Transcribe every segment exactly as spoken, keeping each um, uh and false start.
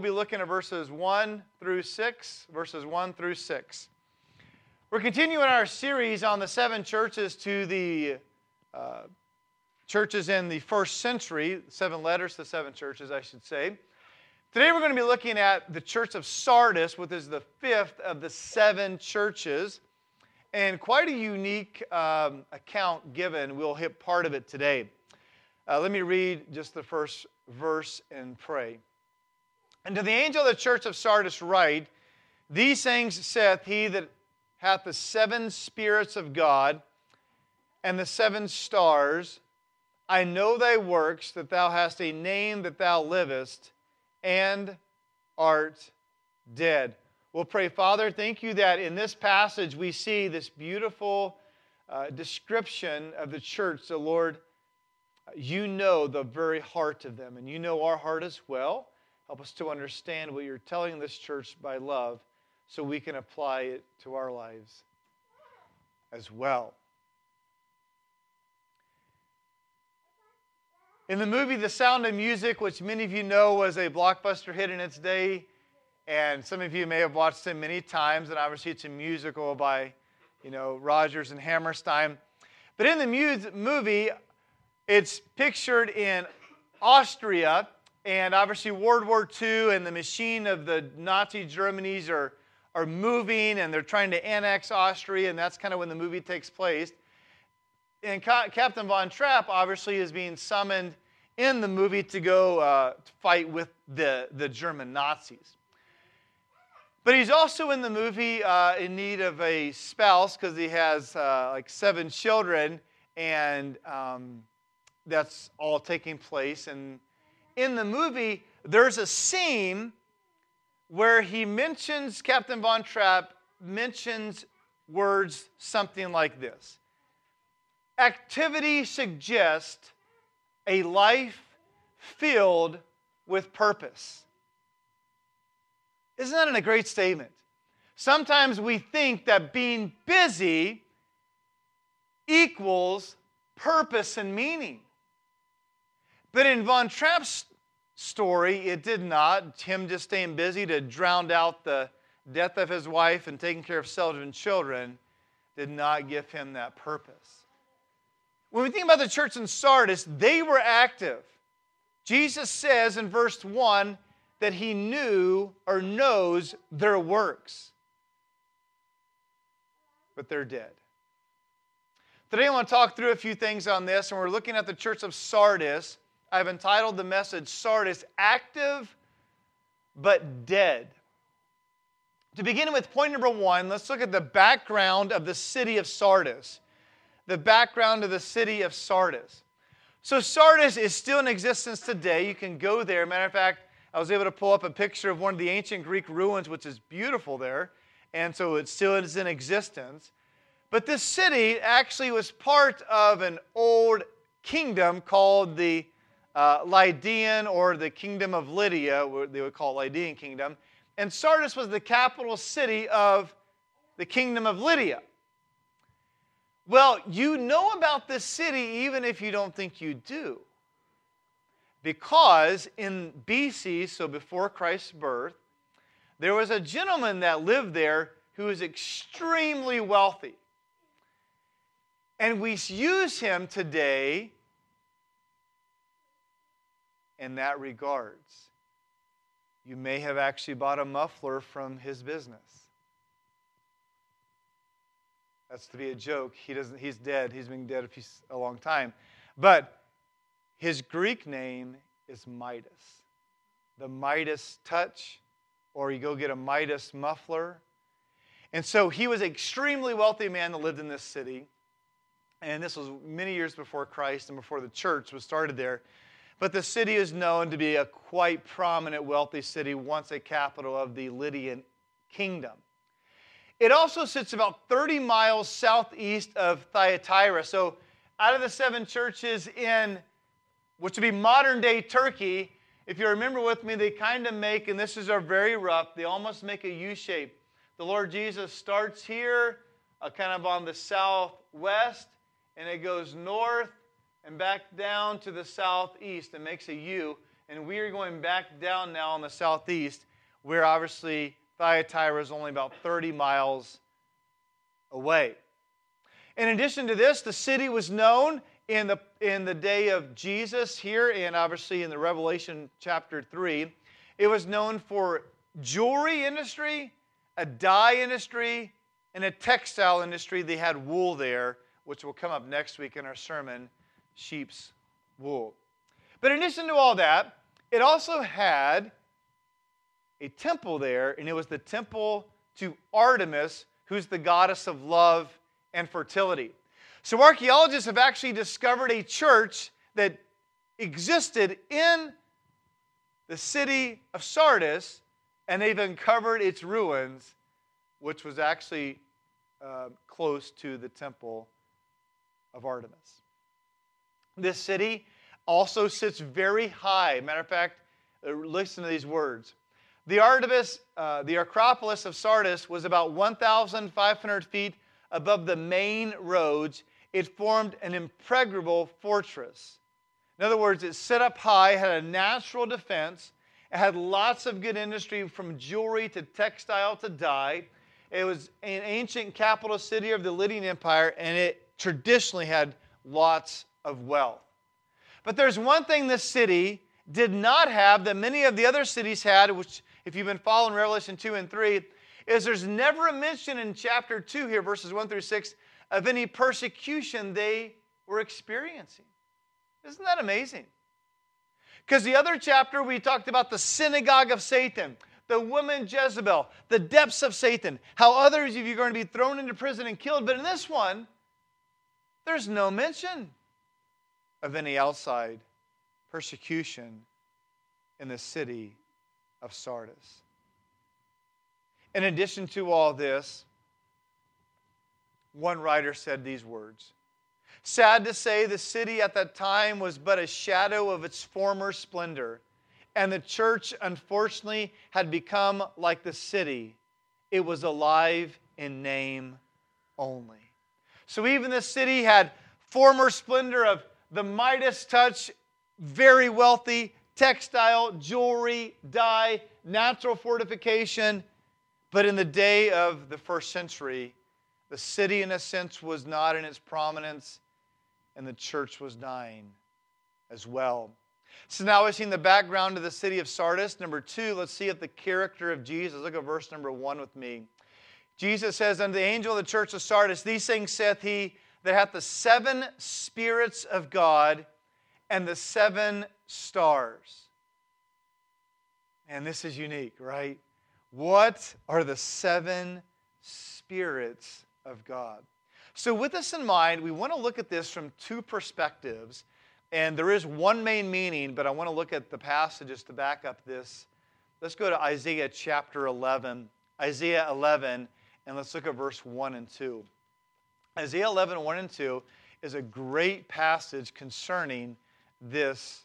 be looking at verses one through six, verses one through six. We're continuing our series on the seven churches to the uh, churches in the first century, seven letters to seven churches, I should say. Today we're going to be looking at the church of Sardis, which is the fifth of the seven churches, and quite a unique um, account given. We'll hit part of it today. Uh, let me read just the first verse and pray. And to the angel of the church of Sardis write, These things saith he that hath the seven spirits of God and the seven stars. I know thy works, that thou hast a name, that thou livest, and art dead. We'll pray. Father, thank you that in this passage we see this beautiful uh, description of the church. So, Lord, you know the very heart of them, and you know our heart as well. Help us to understand what you're telling this church by love so we can apply it to our lives as well. In the movie The Sound of Music, which many of you know was a blockbuster hit in its day, and some of you may have watched it many times, and obviously it's a musical by, you know, Rodgers and Hammerstein. But in the mu- movie, it's pictured in Austria, and obviously World War Two and the machine of the Nazi Germany's are, are moving, and they're trying to annex Austria, and that's kind of when the movie takes place. And Captain Von Trapp obviously is being summoned in the movie to go uh, to fight with the, the German Nazis. But he's also in the movie uh, in need of a spouse because he has uh, like seven children, and um, that's all taking place. And in the movie, there's a scene where he mentions, Captain Von Trapp mentions words something like this. Activity suggests a life filled with purpose. Isn't that a great statement? Sometimes we think that being busy equals purpose and meaning. But in Von Trapp's story, it did not. Him just staying busy to drown out the death of his wife and taking care of seven children did not give him that purpose. When we think about the church in Sardis, they were active. Jesus says in verse one that he knew or knows their works. But they're dead. Today I want to talk through a few things on this, and we're looking at the church of Sardis. I've entitled the message, Sardis, Active but Dead. To begin with point number one, let's look at the background of the city of Sardis. The background of the city of Sardis. So Sardis is still in existence today. You can go there. Matter of fact, I was able to pull up a picture of one of the ancient Greek ruins, which is beautiful there. And so it still is in existence. But this city actually was part of an old kingdom called the uh, Lydian, or the kingdom of Lydia, what they would call Lydian kingdom. And Sardis was the capital city of the kingdom of Lydia. Well, you know about this city even if you don't think you do. Because in B C, so before Christ's birth, there was a gentleman that lived there who was extremely wealthy. And we use him today in that regards. You may have actually bought a muffler from his business. That's to be a joke. He doesn't. He's dead. He's been dead a, few, a long time. But his Greek name is Midas. The Midas touch, or you go get a Midas muffler. And so he was an extremely wealthy man that lived in this city. And this was many years before Christ and before the church was started there. But the city is known to be a quite prominent, wealthy city, once a capital of the Lydian kingdom. It also sits about thirty miles southeast of Thyatira. So out of the seven churches in, which would be modern-day Turkey, if you remember with me, they kind of make, and this is are very rough, they almost make a U shape. The Lord Jesus starts here, uh, kind of on the southwest, and it goes north and back down to the southeast and makes a U. and we are going back down now in the southeast, where obviously Thyatira is only about thirty miles away. In addition to this, the city was known in the, in the day of Jesus here, and obviously in the Revelation chapter three. It was known for jewelry industry, a dye industry, and a textile industry. They had wool there, which will come up next week in our sermon, sheep's wool. But in addition to all that, it also had a temple there, and it was the temple to Artemis, who's the goddess of love and fertility. So archaeologists have actually discovered a church that existed in the city of Sardis, and they've uncovered its ruins, which was actually uh, close to the temple of Artemis. This city also sits very high. Matter of fact, uh, listen to these words. The Artemis, uh, the Acropolis of Sardis was about one thousand five hundred feet above the main roads. It formed an impregnable fortress. In other words, it set up high, had a natural defense. It had lots of good industry from jewelry to textile to dye. It was an ancient capital city of the Lydian Empire, and it traditionally had lots of wealth. But there's one thing this city did not have that many of the other cities had, which if you've been following Revelation two and three, is there's never a mention in chapter two here, verses one through six, of any persecution they were experiencing. Isn't that amazing? Because the other chapter, we talked about the synagogue of Satan, the woman Jezebel, the depths of Satan, how others of you are going to be thrown into prison and killed. But in this one, there's no mention of any outside persecution in the city of Sardis. In addition to all this, one writer said these words. Sad to say, the city at that time was but a shadow of its former splendor, and the church, unfortunately, had become like the city. It was alive in name only. So even the city had former splendor of the Midas touch, very wealthy, textile, jewelry, dye, natural fortification. But in the day of the first century, the city, in a sense, was not in its prominence, and the church was dying as well. So now we've seen the background of the city of Sardis. Number two, let's see at the character of Jesus. Look at verse number one with me. Jesus says, unto the angel of the church of Sardis, these things saith he that hath the seven spirits of God and the seven stars. And this is unique, right? What are the seven spirits of God? So with this in mind, we want to look at this from two perspectives. And there is one main meaning, but I want to look at the passages to back up this. Let's go to Isaiah chapter eleven. Isaiah eleven, and let's look at verse one and two. Isaiah eleven, one and two is a great passage concerning this,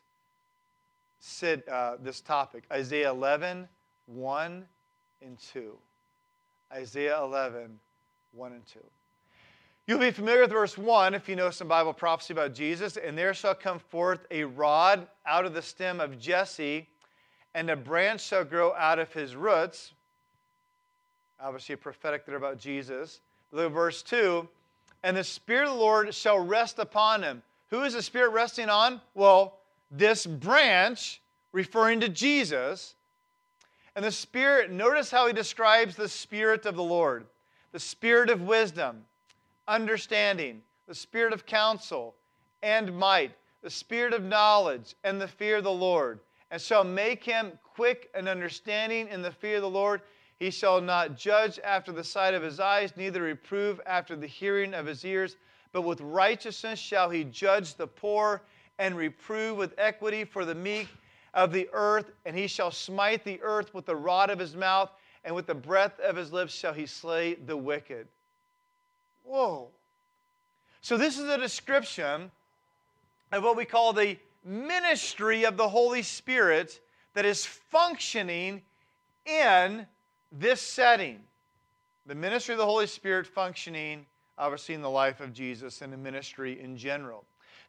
uh, this topic. Isaiah eleven, one and two. Isaiah eleven, one and two. You'll be familiar with verse one if you know some Bible prophecy about Jesus. And there shall come forth a rod out of the stem of Jesse, and a branch shall grow out of his roots. Obviously a prophetic there about Jesus. Look at verse two. And the Spirit of the Lord shall rest upon him. Who is the Spirit resting on? Well, this branch, referring to Jesus. And the Spirit, notice how he describes the Spirit of the Lord. The Spirit of wisdom, understanding, the Spirit of counsel and might, the Spirit of knowledge and the fear of the Lord, and shall make him quick and understanding in the fear of the Lord. He shall not judge after the sight of his eyes, neither reprove after the hearing of his ears, but with righteousness shall he judge the poor, and reprove with equity for the meek of the earth. And he shall smite the earth with the rod of his mouth, and with the breath of his lips shall he slay the wicked. Whoa. So this is a description of what we call the ministry of the Holy Spirit that is functioning in this setting. The ministry of the Holy Spirit functioning, obviously, in the life of Jesus and the ministry in general.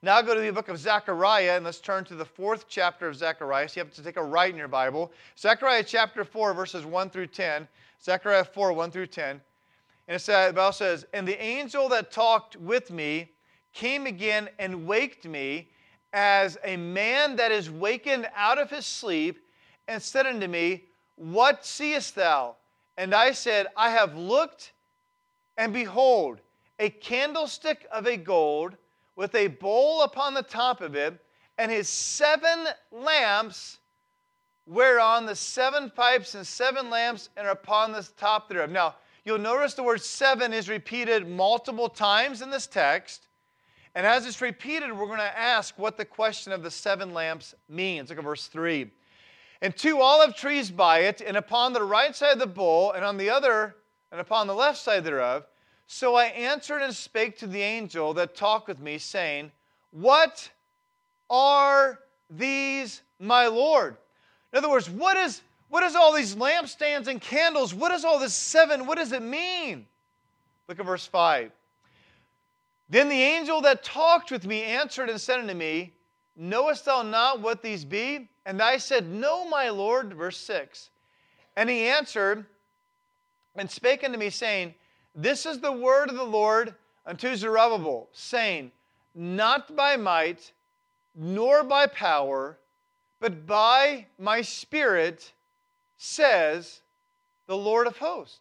Now go to the book of Zechariah, and let's turn to the fourth chapter of Zechariah. So you have to take a right in your Bible. Zechariah chapter four, verses one through ten. Zechariah four, one through ten. And it says, the Bible says, "And the angel that talked with me came again and waked me as a man that is wakened out of his sleep, and said unto me, What seest thou? And I said, I have looked, and behold, a candlestick of a gold, with a bowl upon the top of it, and his seven lamps, whereon the seven pipes and seven lamps are upon the top thereof." Now, you'll notice the word seven is repeated multiple times in this text. And as it's repeated, we're going to ask what the question of the seven lamps means. Look at verse three. "And two olive trees by it, and upon the right side of the bowl, and on the other, and upon the left side thereof. So I answered and spake to the angel that talked with me, saying, What are these, my Lord?" In other words, what is, what is all these lampstands and candles? What is all this seven? What does it mean? Look at verse five. "Then the angel that talked with me answered and said unto me, Knowest thou not what these be? And I said, No, my Lord." Verse six. "And he answered and spake unto me, saying, This is the word of the Lord unto Zerubbabel, saying, Not by might, nor by power, but by my Spirit, says the Lord of hosts.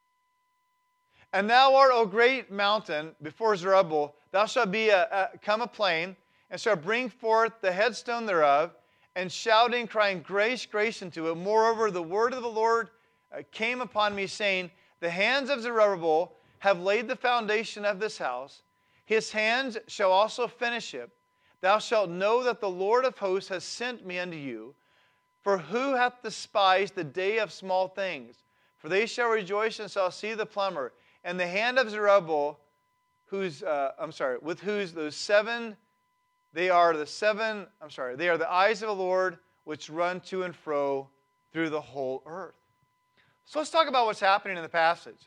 And thou art, O great mountain, before Zerubbabel, thou shalt be a, a, come a plain, and shalt bring forth the headstone thereof, and shouting, crying, Grace, grace unto it. Moreover, the word of the Lord uh, came upon me, saying, The hands of Zerubbabel have laid the foundation of this house. His hands shall also finish it. Thou shalt know that the Lord of hosts has sent me unto you. For who hath despised the day of small things? For they shall rejoice and shall see the plumber. And the hand of Zerubbabel, whose uh, I'm sorry, with whose those seven, they are the seven, I'm sorry, they are the eyes of the Lord which run to and fro through the whole earth." So let's talk about what's happening in the passage.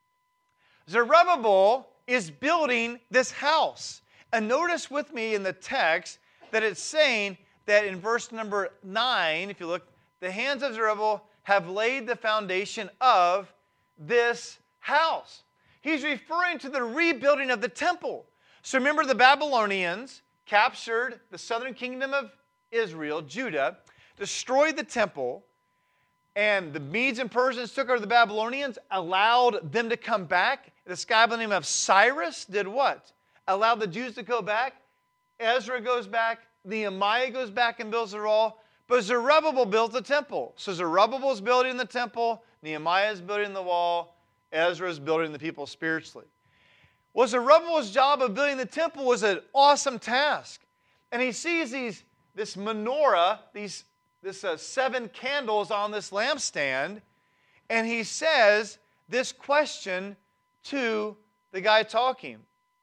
Zerubbabel is building this house. And notice with me in the text that it's saying that in verse number nine, if you look, the hands of Zerubbabel have laid the foundation of this house. He's referring to the rebuilding of the temple. So remember, the Babylonians captured the southern kingdom of Israel, Judah, destroyed the temple, and the Medes and Persians took over the Babylonians, allowed them to come back. This guy by the name of Cyrus did what? Allowed the Jews to go back. Ezra goes back. Nehemiah goes back and builds the wall. But Zerubbabel built the temple. So Zerubbabel is building the temple. Nehemiah is building the wall. Ezra is building the people spiritually. Well, Zerubbabel's job of building the temple was an awesome task. And he sees these, this menorah, these this uh, seven candles on this lampstand, and he says this question to the guy talking.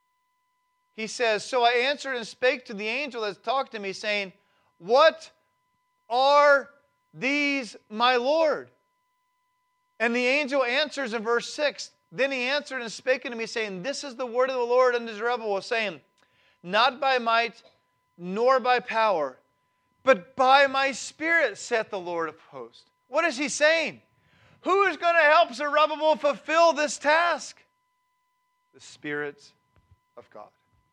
He says, "So I answered and spake to the angel that talked to me, saying, What are these, my Lord?" And the angel answers in verse six, "Then he answered and spake unto me, saying, This is the word of the Lord unto Zerubbabel, saying, Not by might, nor by power, but by my Spirit, saith the Lord of hosts." What is he saying? Who is going to help Zerubbabel fulfill this task? The Spirit of God.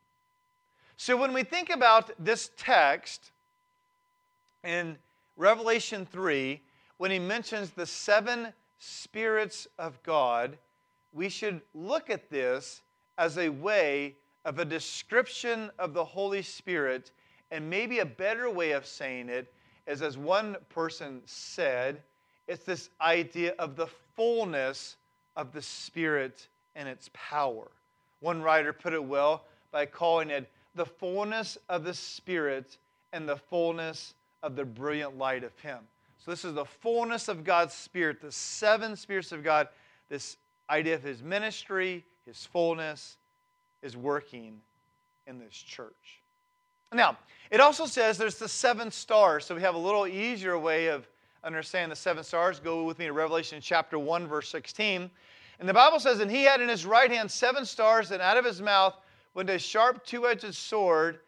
So when we think about this text in Revelation three, when he mentions the seven spirits of God, we should look at this as a way of a description of the Holy Spirit. And maybe a better way of saying it is, as one person said, it's this idea of the fullness of the Spirit and its power. One writer put it well by calling it the fullness of the Spirit and the fullness of the brilliant light of Him. So this is the fullness of God's Spirit, the seven spirits of God, this idea of His ministry, His fullness is working in this church. Now, it also says there's the seven stars, so we have a little easier way of understanding the seven stars. Go with me to Revelation chapter one, verse sixteen. And the Bible says, "And he had in his right hand seven stars, and out of his mouth went a sharp two-edged sword,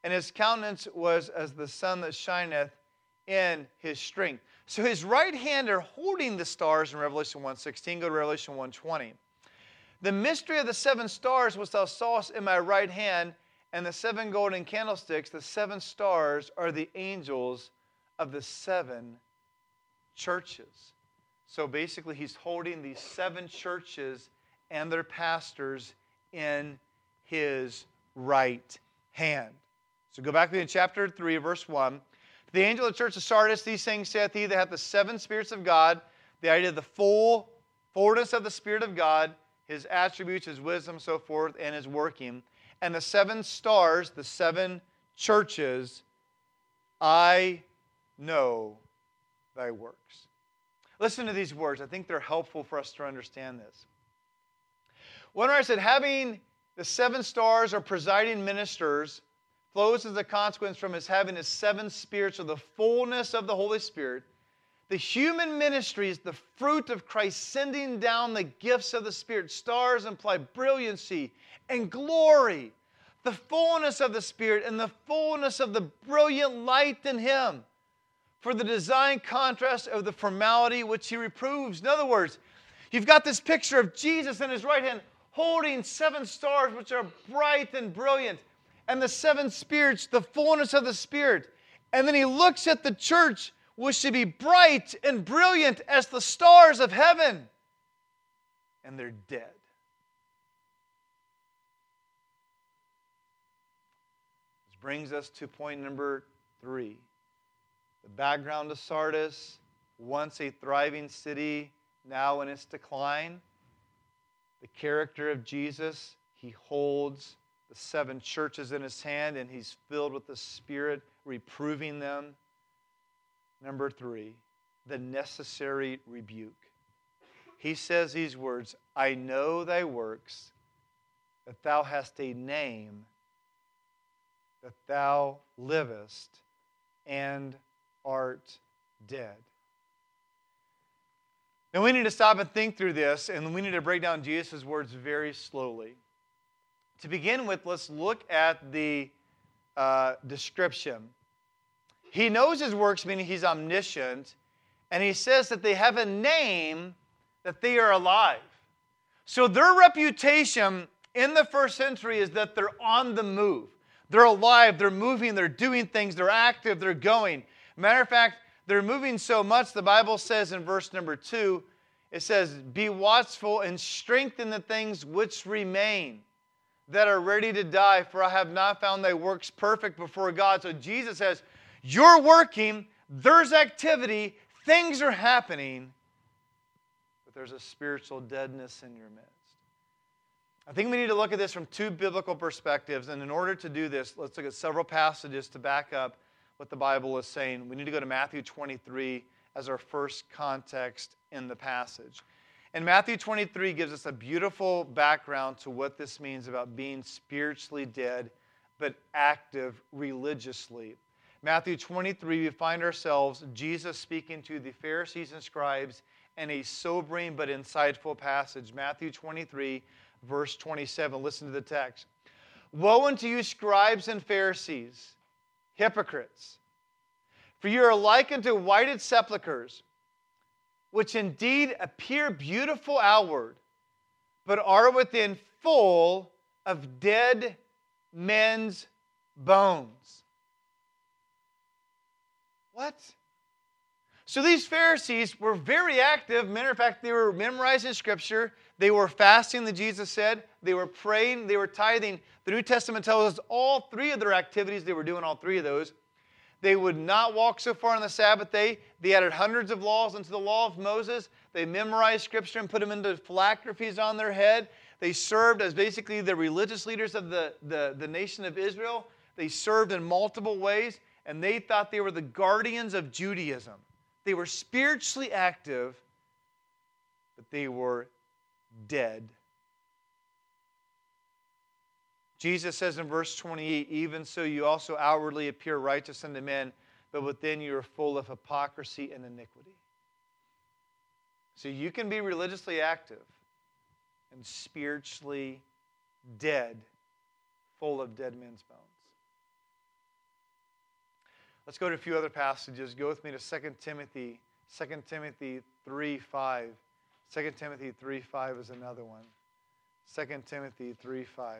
and his countenance was as the sun that shineth in his strength. So his right hand are holding the stars in Revelation one sixteen. Go to Revelation one twenty. The mystery of the seven stars which thou sawest in my right hand, and the seven golden candlesticks, the seven stars are the angels of the seven churches. So basically he's holding these seven churches and their pastors in his right hand. So go back to chapter three, verse one. The angel of the church of Sardis, these things saith he that hath the seven spirits of God, the idea of the full fullness of the Spirit of God, his attributes, his wisdom, so forth, and his working. And the seven stars, the seven churches, I know thy works. Listen to these words. I think they're helpful for us to understand this. One writer said, having the seven stars or presiding ministers flows as a consequence from his having his seven spirits, or the fullness of the Holy Spirit. The human ministry is the fruit of Christ sending down the gifts of the Spirit. Stars imply brilliancy and glory, the fullness of the Spirit and the fullness of the brilliant light in him, for the design contrast of the formality which he reproves. In other words, you've got this picture of Jesus in his right hand holding seven stars which are bright and brilliant, and the seven spirits, the fullness of the Spirit. And then he looks at the church, which should be bright and brilliant as the stars of heaven, and they're dead. This brings us to point number three. The background of Sardis, once a thriving city, now in its decline. The character of Jesus, he holds the seven churches in his hand, and he's filled with the Spirit, reproving them. Number three, the necessary rebuke. He says these words, I know thy works, that thou hast a name, that thou livest, and art dead. Now we need to stop and think through this, and we need to break down Jesus' words very slowly. To begin with, let's look at the uh, description. He knows his works, meaning he's omniscient, and he says that they have a name, that they are alive. So their reputation in the first century is that they're on the move. They're alive, they're moving, they're doing things, they're active, they're going. Matter of fact, they're moving so much, the Bible says in verse number two, it says, be watchful and strengthen the things which remain, that are ready to die, for I have not found thy works perfect before God. So Jesus says, you're working, there's activity, things are happening, but there's a spiritual deadness in your midst. I think we need to look at this from two biblical perspectives, and in order to do this, let's look at several passages to back up what the Bible is saying. We need to go to Matthew twenty-three as our first context in the passage. And Matthew twenty-three gives us a beautiful background to what this means about being spiritually dead, but active religiously. Matthew twenty-three, we find ourselves, Jesus speaking to the Pharisees and scribes in a sobering but insightful passage. Matthew twenty-three, verse twenty-seven. Listen to the text. Woe unto you, scribes and Pharisees, hypocrites! For you are like unto whited sepulchres, which indeed appear beautiful outward, but are within full of dead men's bones. What? So these Pharisees were very active. Matter of fact, they were memorizing Scripture. They were fasting, that Jesus said. They were praying. They were tithing. The New Testament tells us all three of their activities, they were doing all three of those. They would not walk so far on the Sabbath day. They added hundreds of laws into the law of Moses. They memorized Scripture and put them into phylacteries on their head. They served as basically the religious leaders of the, the, the nation of Israel. They served in multiple ways, and they thought they were the guardians of Judaism. They were spiritually active, but they were dead. Jesus says in verse twenty-eight, even so you also outwardly appear righteous unto men, but within you are full of hypocrisy and iniquity. So you can be religiously active and spiritually dead, full of dead men's bones. Let's go to a few other passages. Go with me to Second Timothy, Second Timothy three five. Second Timothy three five is another one. Second Timothy three five.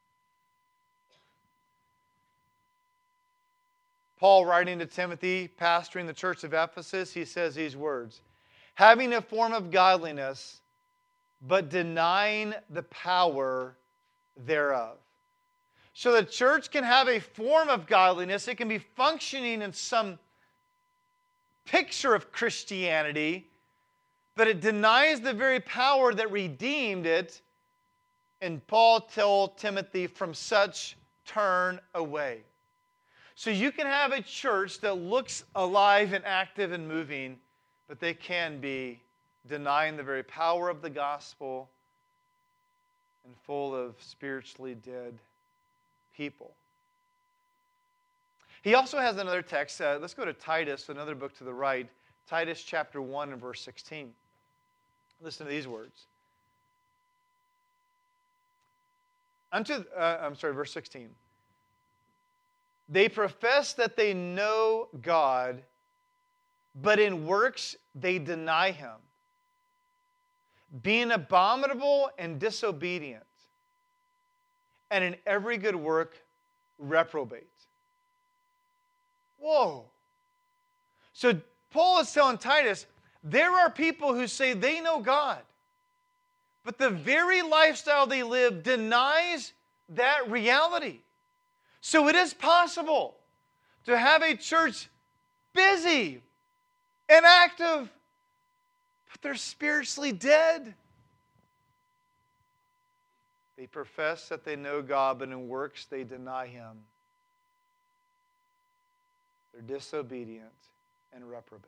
Paul, writing to Timothy, pastoring the church of Ephesus, he says these words, having a form of godliness, but denying the power thereof. So the church can have a form of godliness. It can be functioning in some picture of Christianity, but it denies the very power that redeemed it. And Paul told Timothy, from such turn away. So you can have a church that looks alive and active and moving, but they can be denying the very power of the gospel and full of spiritually dead people. He also has another text. Uh, let's go to Titus, another book to the right. Titus chapter one and verse sixteen. Listen to these words. Unto, uh, I'm sorry, verse sixteen. They profess that they know God, but in works they deny Him, being abominable and disobedient, and in every good work reprobate. Whoa. So Paul is telling Titus, there are people who say they know God, but the very lifestyle they live denies that reality. So it is possible to have a church busy and active, but they're spiritually dead. They profess that they know God, but in works they deny Him. They're disobedient and reprobate.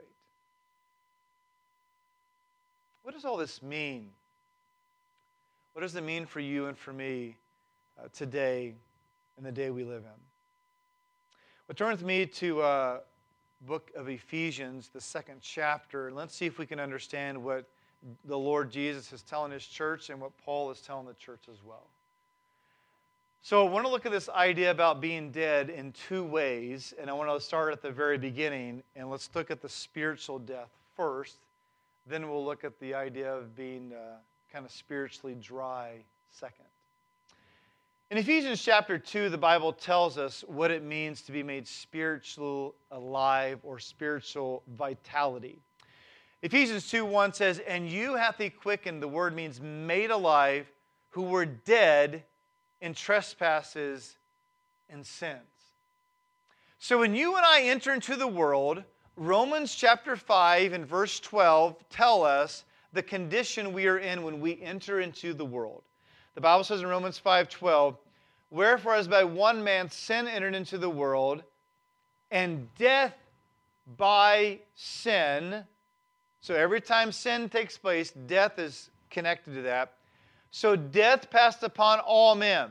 What does all this mean? What does it mean for you and for me uh, today in the day we live in? Well, turn with me to uh, book of Ephesians, the second chapter, and let's see if we can understand what the Lord Jesus is telling His church and what Paul is telling the church as well. So I want to look at this idea about being dead in two ways, and I want to start at the very beginning, and let's look at the spiritual death first. Then we'll look at the idea of being uh, kind of spiritually dry second. In Ephesians chapter two, the Bible tells us what it means to be made spiritual alive or spiritual vitality. Ephesians two one says, and you hath He quickened, the word means made alive, who were dead in trespasses and sins. So when you and I enter into the world, Romans chapter five and verse twelve tell us the condition we are in when we enter into the world. The Bible says in Romans five twelve, wherefore as by one man sin entered into the world, and death by sin. So every time sin takes place, death is connected to that. So death passed upon all men,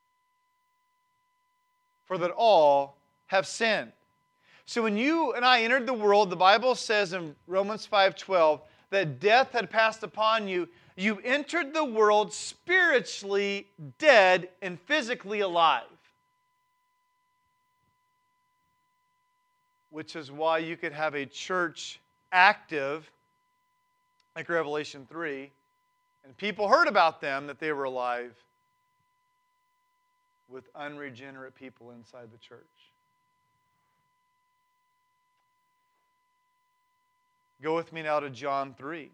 for that all have sinned. So when you and I entered the world, the Bible says in Romans five twelve that death had passed upon you. You entered the world spiritually dead and physically alive. Which is why you could have a church active, like Revelation three, and people heard about them, that they were alive, with unregenerate people inside the church. Go with me now to John three.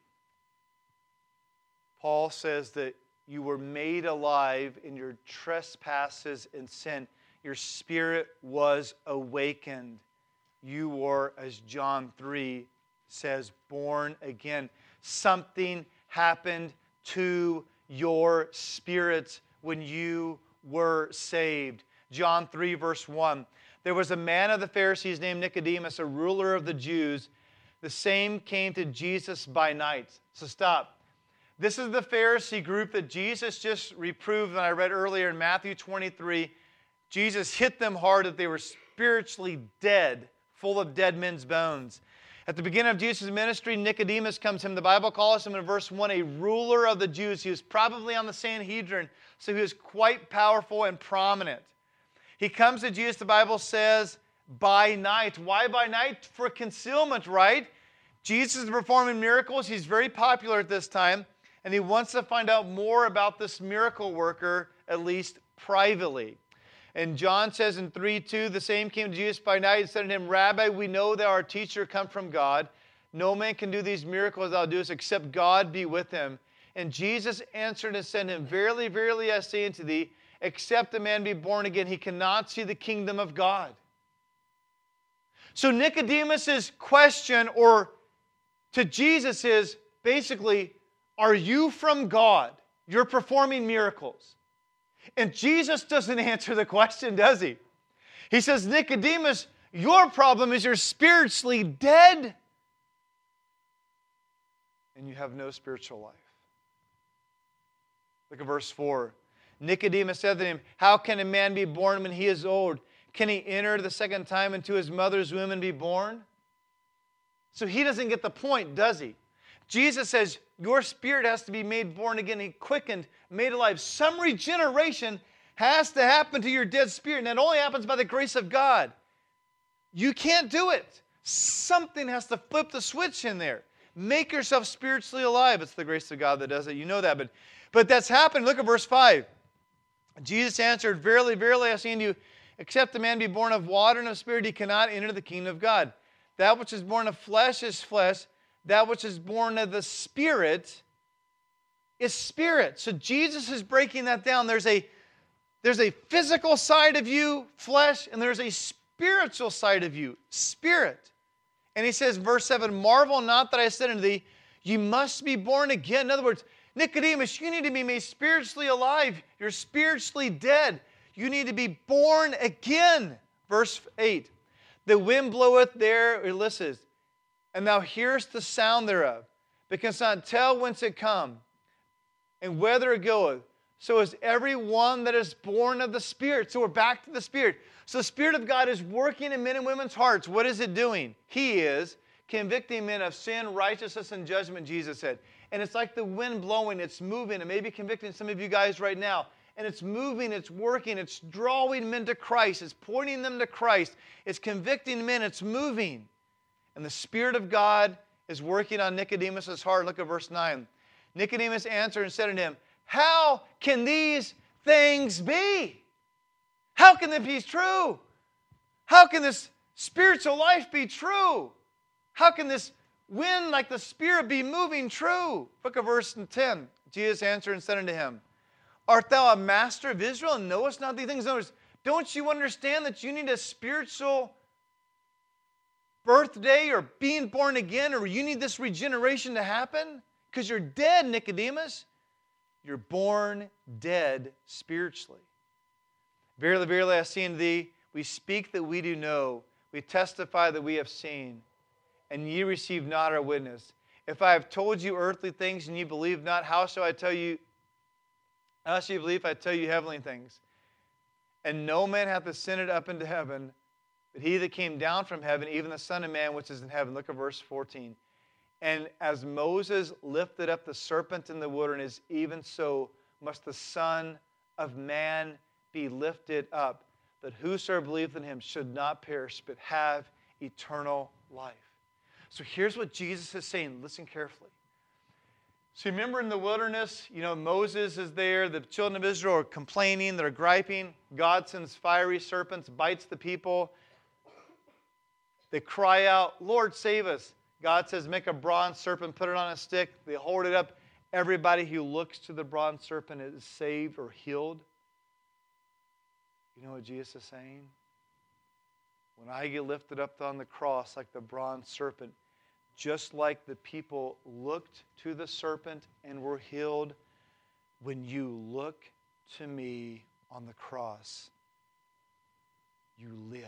Paul says that you were made alive in your trespasses and sin. Your spirit was awakened. You were, as John three says, born again. Something happened to your spirit when you were saved. John three verse one. There was a man of the Pharisees named Nicodemus, a ruler of the Jews. The same came to Jesus by night. So stop. This is the Pharisee group that Jesus just reproved, and I read earlier in Matthew twenty-three. Jesus hit them hard that they were spiritually dead, full of dead men's bones. At the beginning of Jesus' ministry, Nicodemus comes to him. The Bible calls him in verse one a ruler of the Jews. He was probably on the Sanhedrin, so he was quite powerful and prominent. He comes to Jesus, the Bible says, by night. Why by night? For concealment, right? Jesus is performing miracles. He's very popular at this time, and he wants to find out more about this miracle worker, at least privately. And John says in three two, the same came to Jesus by night and said to him, Rabbi, we know that our teacher come from God. No man can do these miracles thou doest except God be with him. And Jesus answered and said to him, Verily, verily, I say unto thee, except a man be born again, he cannot see the kingdom of God. So Nicodemus' question or to Jesus is basically, are you from God? You're performing miracles. And Jesus doesn't answer the question, does he? He says, Nicodemus, your problem is you're spiritually dead and you have no spiritual life. Look at verse four. Nicodemus said to him, how can a man be born when he is old? Can he enter the second time into his mother's womb and be born? So he doesn't get the point, does he? Jesus says, your spirit has to be made born again, he quickened, made alive. Some regeneration has to happen to your dead spirit, and that only happens by the grace of God. You can't do it. Something has to flip the switch in there. Make yourself spiritually alive. It's the grace of God that does it. You know that, but, but that's happened. Look at verse five. Jesus answered, Verily, verily, I say unto you, except a man be born of water and of spirit, he cannot enter the kingdom of God. That which is born of flesh is flesh. That which is born of the Spirit is spirit. So Jesus is breaking that down. There's a, there's a physical side of you, flesh, and there's a spiritual side of you, spirit. And he says, verse seven, marvel not that I said unto thee, you must be born again. In other words, Nicodemus, you need to be made spiritually alive. You're spiritually dead. You need to be born again. Verse eight, the wind bloweth there, or listens, and thou hearest the sound thereof, but canst not tell whence it come, and whither it goeth. So is every one that is born of the Spirit. So we're back to the Spirit. So the Spirit of God is working in men and women's hearts. What is it doing? He is convicting men of sin, righteousness, and judgment, Jesus said. And it's like the wind blowing. It's moving. It may be convicting some of you guys right now. And it's moving. It's working. It's drawing men to Christ. It's pointing them to Christ. It's convicting men. It's moving. And the Spirit of God is working on Nicodemus' heart. Look at verse nine. Nicodemus answered and said unto him, how can these things be? How can this be true? How can this spiritual life be true? How can this wind like the Spirit be moving true? Look at verse ten. Jesus answered and said unto him, art thou a master of Israel and knowest not these things? In other words, don't you understand that you need a spiritual birthday or being born again, or you need this regeneration to happen? Because you're dead, Nicodemus. You're born dead spiritually. Verily, verily, I say unto thee, we speak that we do know, we testify that we have seen, and ye receive not our witness. If I have told you earthly things and ye believe not, how shall I tell you, how shall you believe if I tell you heavenly things? And no man hath ascended up into heaven, but he that came down from heaven, even the Son of Man which is in heaven. Look at verse fourteen. And as Moses lifted up the serpent in the wilderness, even so must the Son of Man be lifted up, that whosoever believeth in him should not perish, but have eternal life. So here's what Jesus is saying. Listen carefully. So remember in the wilderness, you know, Moses is there. The children of Israel are complaining. They're griping. God sends fiery serpents, bites the people. They cry out, Lord, save us. God says, make a bronze serpent, put it on a stick. They hold it up. Everybody who looks to the bronze serpent is saved or healed. You know what Jesus is saying? When I get lifted up on the cross like the bronze serpent, just like the people looked to the serpent and were healed, when you look to me on the cross, you live.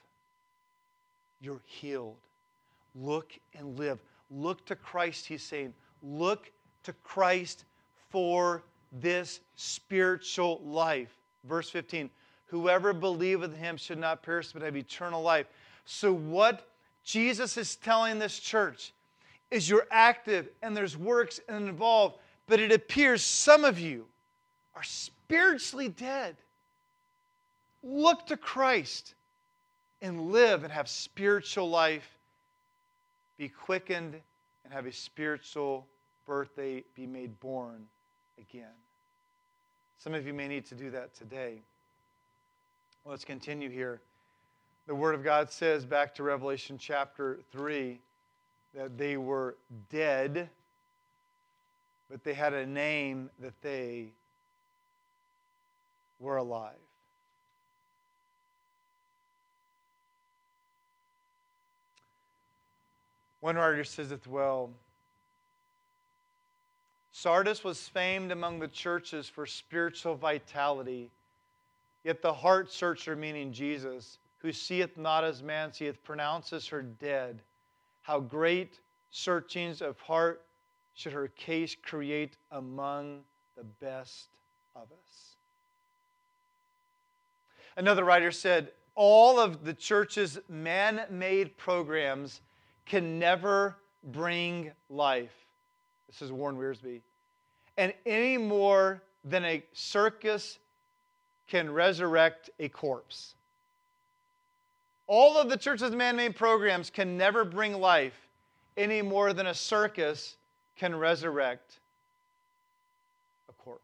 You're healed. Look and live. Look to Christ, he's saying. Look to Christ for this spiritual life. Verse fifteen, whoever believeth in him should not perish but have eternal life. So what Jesus is telling this church is you're active and there's works and involved, but it appears some of you are spiritually dead. Look to Christ. and live and have spiritual life, be quickened and have a spiritual birthday, be made born again. Some of you may need to do that today. Let's continue here. The Word of God says, back to Revelation chapter three, that they were dead, but they had a name that they were alive. One writer says it well. Sardis was famed among the churches for spiritual vitality, yet the heart searcher, meaning Jesus, who seeth not as man seeth, pronounces her dead. How great searchings of heart should her case create among the best of us. Another writer said, all of the church's man-made programs can never bring life. This is Warren Wiersbe. And any more than a circus can resurrect a corpse. All of the church's man-made programs can never bring life any more than a circus can resurrect a corpse.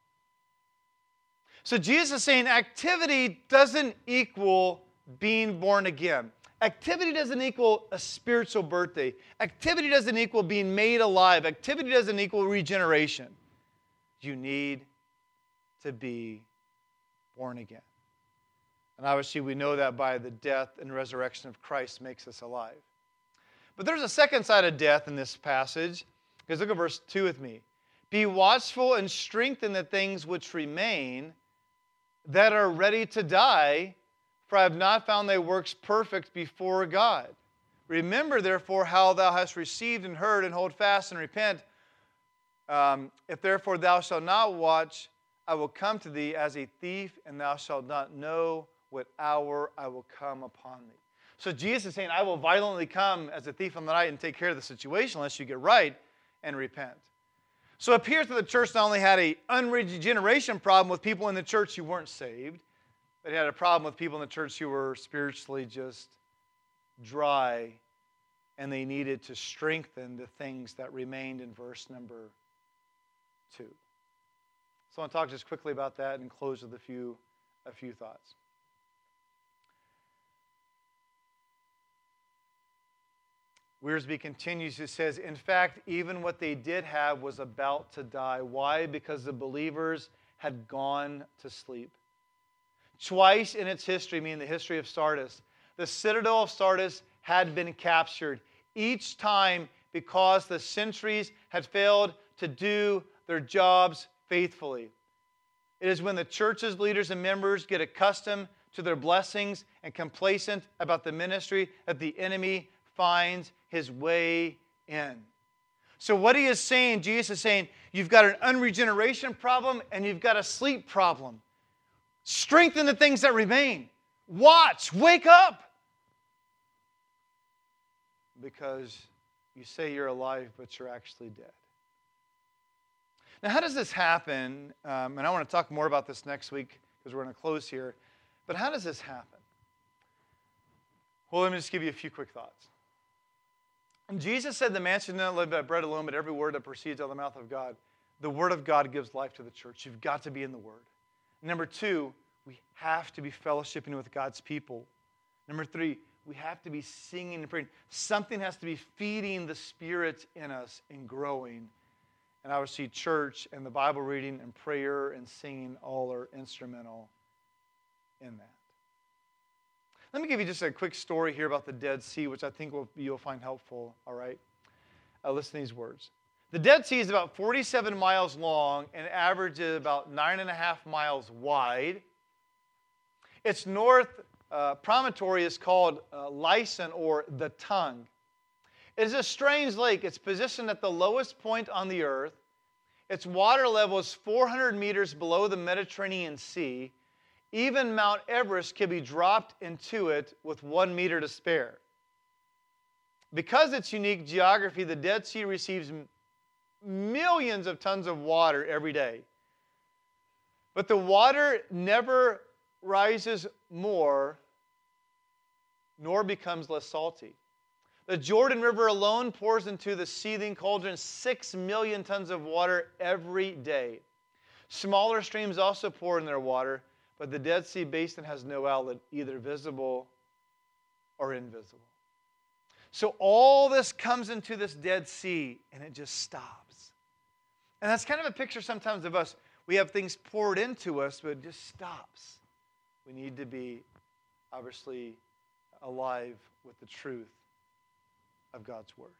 So Jesus is saying activity doesn't equal being born again. Activity doesn't equal a spiritual birthday. Activity doesn't equal being made alive. Activity doesn't equal regeneration. You need to be born again. And obviously we know that by the death and resurrection of Christ makes us alive. But there's a second side of death in this passage. Because look at verse two with me. Be watchful and strengthen the things which remain that are ready to die, for I have not found thy works perfect before God. Remember, therefore, how thou hast received and heard, and hold fast and repent. Um, if therefore thou shalt not watch, I will come to thee as a thief, and thou shalt not know what hour I will come upon thee. So Jesus is saying, I will violently come as a thief in the night and take care of the situation unless you get right and repent. So it appears that the church not only had an unregeneration problem with people in the church who weren't saved, but it had a problem with people in the church who were spiritually just dry, and they needed to strengthen the things that remained in verse number two. So I want to talk just quickly about that and close with a few, a few thoughts. Wiersbe continues, he says, in fact, even what they did have was about to die. Why? Because the believers had gone to sleep. Twice in its history, meaning the history of Sardis, the citadel of Sardis had been captured. Each time because the sentries had failed to do their jobs faithfully. It is when the church's leaders and members get accustomed to their blessings and complacent about the ministry that the enemy finds his way in. So what he is saying, Jesus is saying, you've got an unregeneration problem and you've got a sleep problem. Strengthen the things that remain. Watch, wake up. Because you say you're alive, but you're actually dead. Now, how does this happen? Um, and I want to talk more about this next week because we're going to close here. But how does this happen? Well, let me just give you a few quick thoughts. And Jesus said, the man should not live by bread alone, but every word that proceeds out of the mouth of God. The Word of God gives life to the church. You've got to be in the Word. Number two, we have to be fellowshipping with God's people. Number three, we have to be singing and praying. Something has to be feeding the Spirit in us and growing. And obviously, church and the Bible reading and prayer and singing all are instrumental in that. Let me give you just a quick story here about the Dead Sea, which I think will, you'll find helpful, all right? Uh, listen to these words. The Dead Sea is about forty-seven miles long and averages about nine and a half miles wide. Its north uh, promontory is called uh, Lyson, or the Tongue. It is a strange lake. It's positioned at the lowest point on the earth. Its water level is four hundred meters below the Mediterranean Sea. Even Mount Everest can be dropped into it with one meter to spare. Because of its unique geography, the Dead Sea receives millions of tons of water every day. But the water never rises more nor becomes less salty. The Jordan River alone pours into the seething cauldron six million tons of water every day. Smaller streams also pour in their water, but the Dead Sea Basin has no outlet, either visible or invisible. So all this comes into this Dead Sea, and it just stops. And that's kind of a picture sometimes of us. We have things poured into us, but it just stops. We need to be, obviously, alive with the truth of God's Word.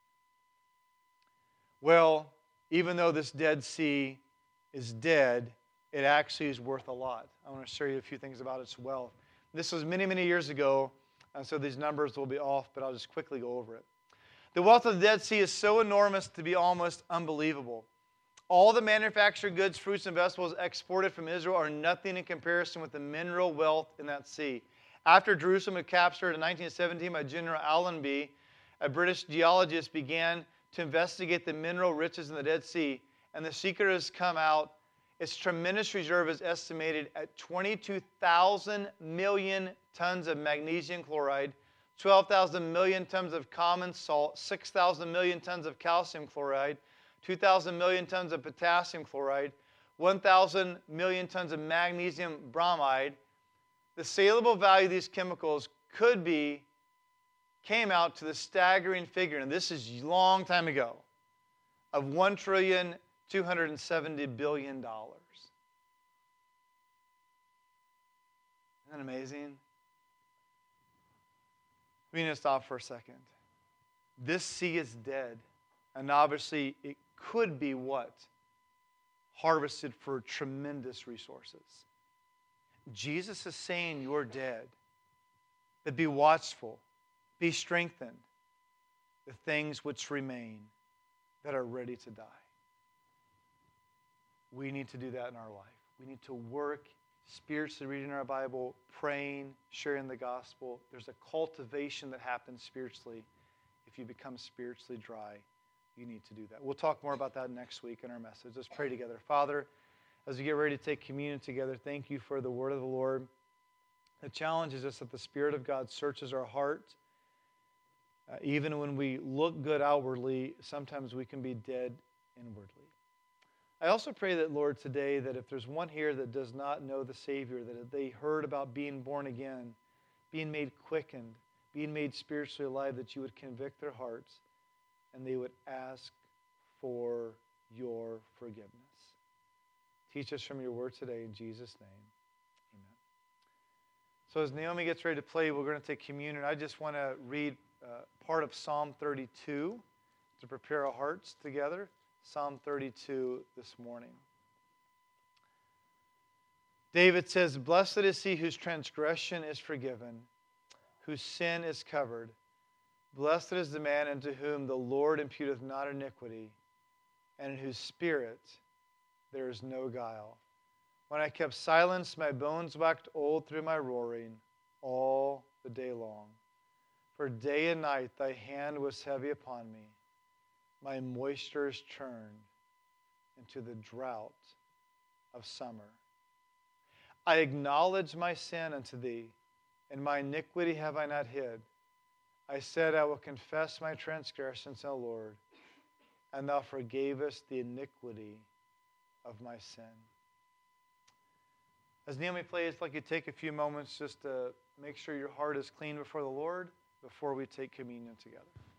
Well, even though this Dead Sea is dead, it actually is worth a lot. I want to show you a few things about its wealth. This was many, many years ago, and so these numbers will be off, but I'll just quickly go over it. The wealth of the Dead Sea is so enormous to be almost unbelievable. All the manufactured goods, fruits, and vegetables exported from Israel are nothing in comparison with the mineral wealth in that sea. After Jerusalem was captured in nineteen seventeen by General Allenby, a British geologist began to investigate the mineral riches in the Dead Sea, and the secret has come out. Its tremendous reserve is estimated at twenty-two thousand million tons of magnesium chloride, twelve thousand million tons of common salt, six thousand million tons of calcium chloride, two thousand million tons of potassium chloride, one thousand million tons of magnesium bromide. The saleable value of these chemicals could be, came out to the staggering figure, and this is a long time ago, of one trillion two hundred seventy billion dollars. Isn't that amazing? We need to stop for a second. This sea is dead, and obviously it could be what? Harvested for tremendous resources. Jesus is saying you're dead, but be watchful, be strengthened, the things which remain that are ready to die. We need to do that in our life. We need to work spiritually, reading our Bible, praying, sharing the gospel. There's a cultivation that happens spiritually. If you become spiritually dry, you need to do that. We'll talk more about that next week in our message. Let's pray together. Father, as we get ready to take communion together, thank you for the word of the Lord. The challenge is just that the Spirit of God searches our heart. Uh, even when we look good outwardly, sometimes we can be dead inwardly. I also pray that, Lord, today, that if there's one here that does not know the Savior, that if they heard about being born again, being made quickened, being made spiritually alive, that you would convict their hearts and they would ask for your forgiveness. Teach us from your word today in Jesus' name. Amen. So as Naomi gets ready to play, we're going to take communion. I just want to read uh, part of Psalm thirty-two to prepare our hearts together. Psalm thirty-two this morning. David says, "Blessed is he whose transgression is forgiven, whose sin is covered. Blessed is the man unto whom the Lord imputeth not iniquity, and in whose spirit there is no guile. When I kept silence, my bones waxed old through my roaring all the day long. For day and night thy hand was heavy upon me. My moisture is turned into the drought of summer. I acknowledge my sin unto thee, and my iniquity have I not hid. I said, I will confess my transgressions, O Lord, and thou forgavest the iniquity of my sin." As Naomi plays, I'd like you to take a few moments just to make sure your heart is clean before the Lord before we take communion together.